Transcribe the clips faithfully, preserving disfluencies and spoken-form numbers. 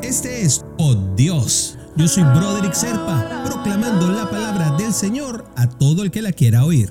Este es Oh Dios. Yo soy Broderick Serpa, proclamando la palabra del Señor a todo el que la quiera oír.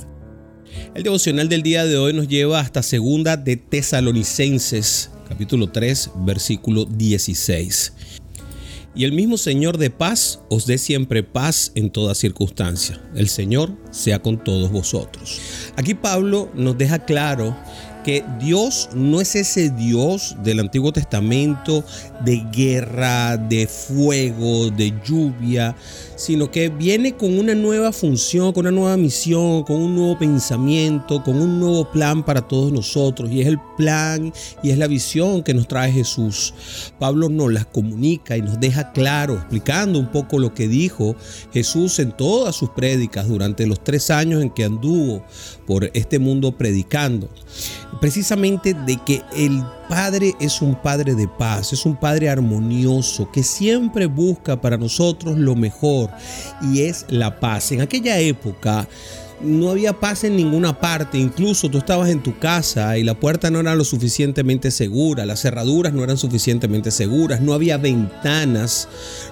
El devocional del día de hoy nos lleva hasta Segunda de Tesalonicenses, capítulo tres, versículo dieciséis. Y el mismo Señor de paz os dé siempre paz en toda circunstancia. El Señor sea con todos vosotros. Aquí Pablo nos deja claro que Dios no es ese Dios del Antiguo Testamento de guerra, de fuego, de lluvia, sino que viene con una nueva función, con una nueva misión, con un nuevo pensamiento, con un nuevo plan para todos nosotros. Y es el plan y es la visión que nos trae Jesús. Pablo nos las comunica y nos deja claro, explicando un poco lo que dijo Jesús en todas sus prédicas durante los tres años en que anduvo por este mundo predicando. Precisamente de que el Padre es un Padre de paz, es un Padre armonioso que siempre busca para nosotros lo mejor, y es la paz. En aquella época no había paz en ninguna parte. Incluso tú estabas en tu casa y la puerta no era lo suficientemente segura, las cerraduras no eran suficientemente seguras, no había ventanas,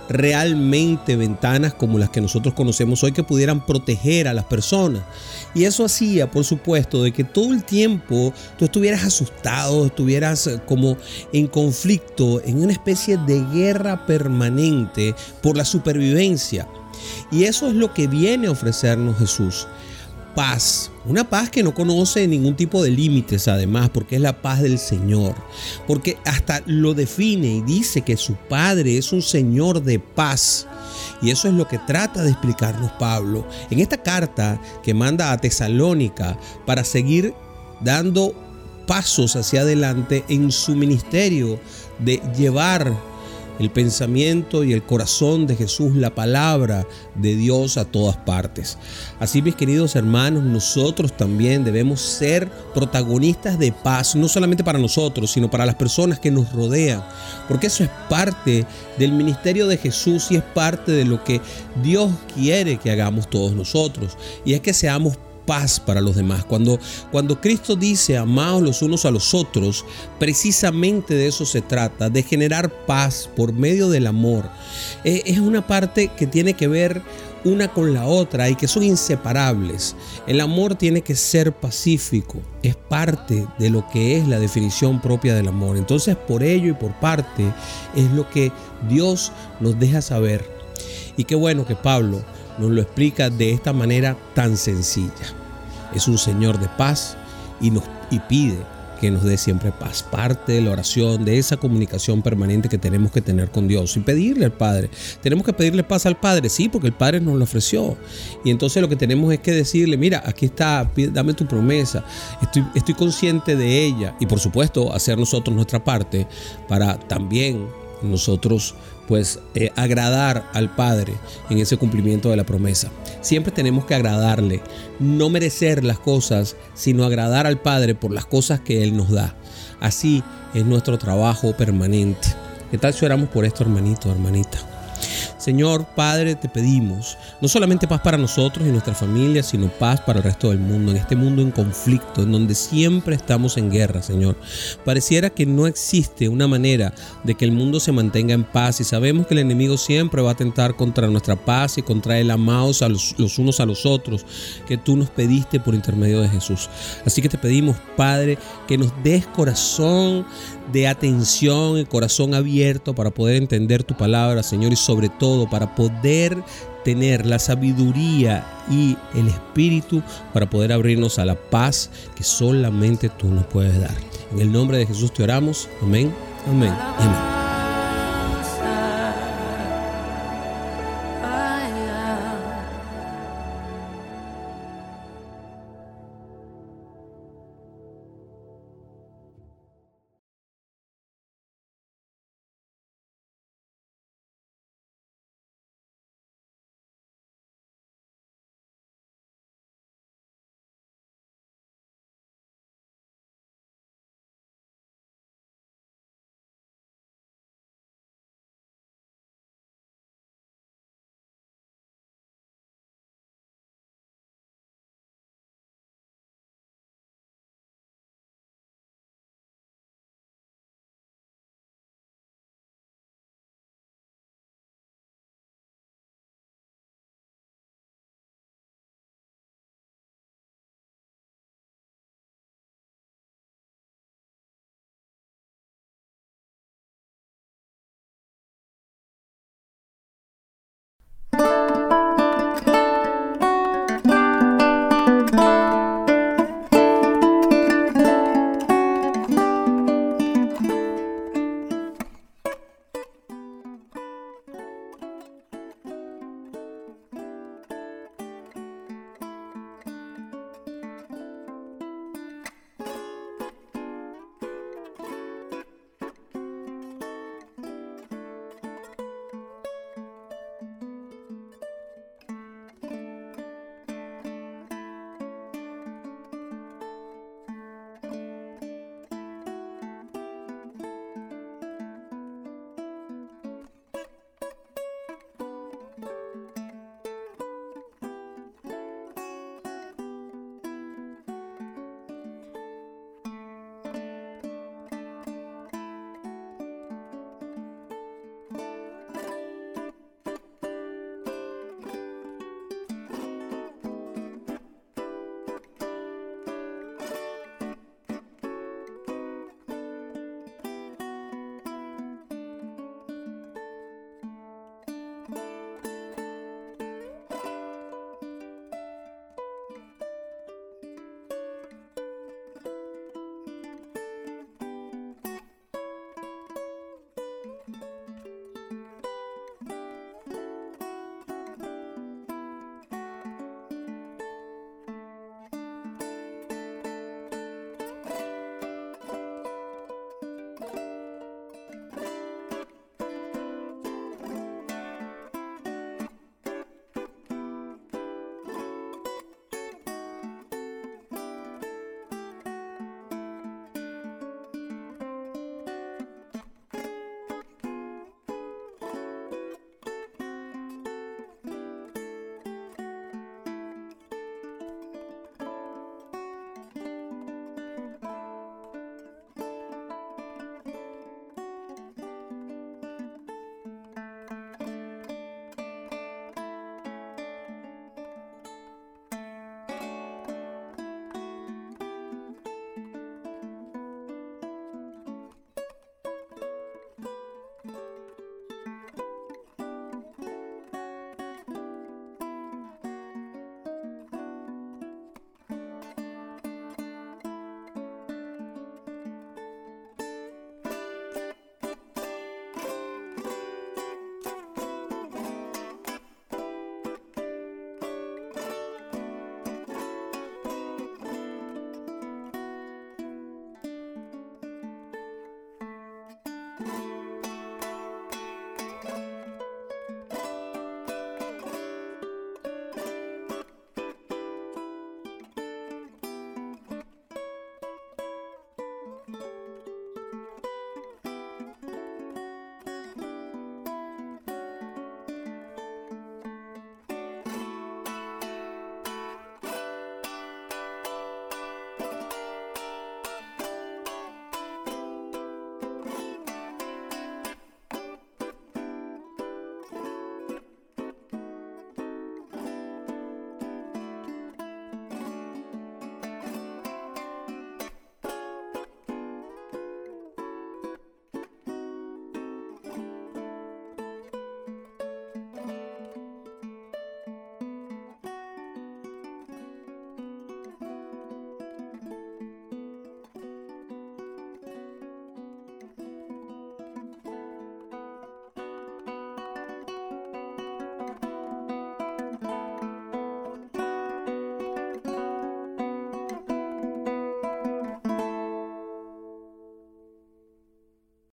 realmente ventanas como las que nosotros conocemos hoy, que pudieran proteger a las personas. Y eso hacía, por supuesto, de que todo el tiempo tú estuvieras asustado, estuvieras como en conflicto, en una especie de guerra permanente por la supervivencia. Y eso es lo que viene a ofrecernos Jesús. Paz, una paz que no conoce ningún tipo de límites, además, porque es la paz del Señor, porque hasta lo define y dice que su Padre es un Señor de paz. Y eso es lo que trata de explicarnos Pablo en esta carta que manda a Tesalónica para seguir dando pasos hacia adelante en su ministerio de llevar el pensamiento y el corazón de Jesús, la palabra de Dios a todas partes. Así, mis queridos hermanos, nosotros también debemos ser protagonistas de paz, no solamente para nosotros, sino para las personas que nos rodean, porque eso es parte del ministerio de Jesús y es parte de lo que Dios quiere que hagamos todos nosotros, y es que seamos paz para los demás. Cuando, cuando Cristo dice amaos los unos a los otros, precisamente de eso se trata, de generar paz por medio del amor. Eh, es una parte que tiene que ver una con la otra y que son inseparables. El amor tiene que ser pacífico, es parte de lo que es la definición propia del amor. Entonces, por ello y por parte es lo que Dios nos deja saber. Y qué bueno que Pablo nos lo explica de esta manera tan sencilla. Es un Señor de paz y nos y pide que nos dé siempre paz. Parte de la oración, de esa comunicación permanente que tenemos que tener con Dios y pedirle al Padre. Tenemos que pedirle paz al Padre, sí, porque el Padre nos lo ofreció. Y entonces lo que tenemos es que decirle, mira, aquí está, dame tu promesa. Estoy, estoy consciente de ella. Y por supuesto, hacer nosotros nuestra parte para también nosotros pues eh, agradar al Padre en ese cumplimiento de la promesa. Siempre tenemos que agradarle, no merecer las cosas, sino agradar al Padre por las cosas que Él nos da. Así es nuestro trabajo permanente. ¿Qué tal si oramos por esto, hermanito, hermanita? Señor Padre, te pedimos no solamente paz para nosotros y nuestra familia, sino paz para el resto del mundo, en este mundo en conflicto, en donde siempre estamos en guerra, Señor. Pareciera que no existe una manera de que el mundo se mantenga en paz, y sabemos que el enemigo siempre va a atentar contra nuestra paz y contra el amados a los, los unos a los otros que tú nos pediste por intermedio de Jesús. Así que te pedimos, Padre, que nos des corazón de atención, el corazón abierto para poder entender tu palabra, Señor, y sobre todo para poder tener la sabiduría y el espíritu para poder abrirnos a la paz que solamente tú nos puedes dar. En el nombre de Jesús te oramos. Amén, amén, amén.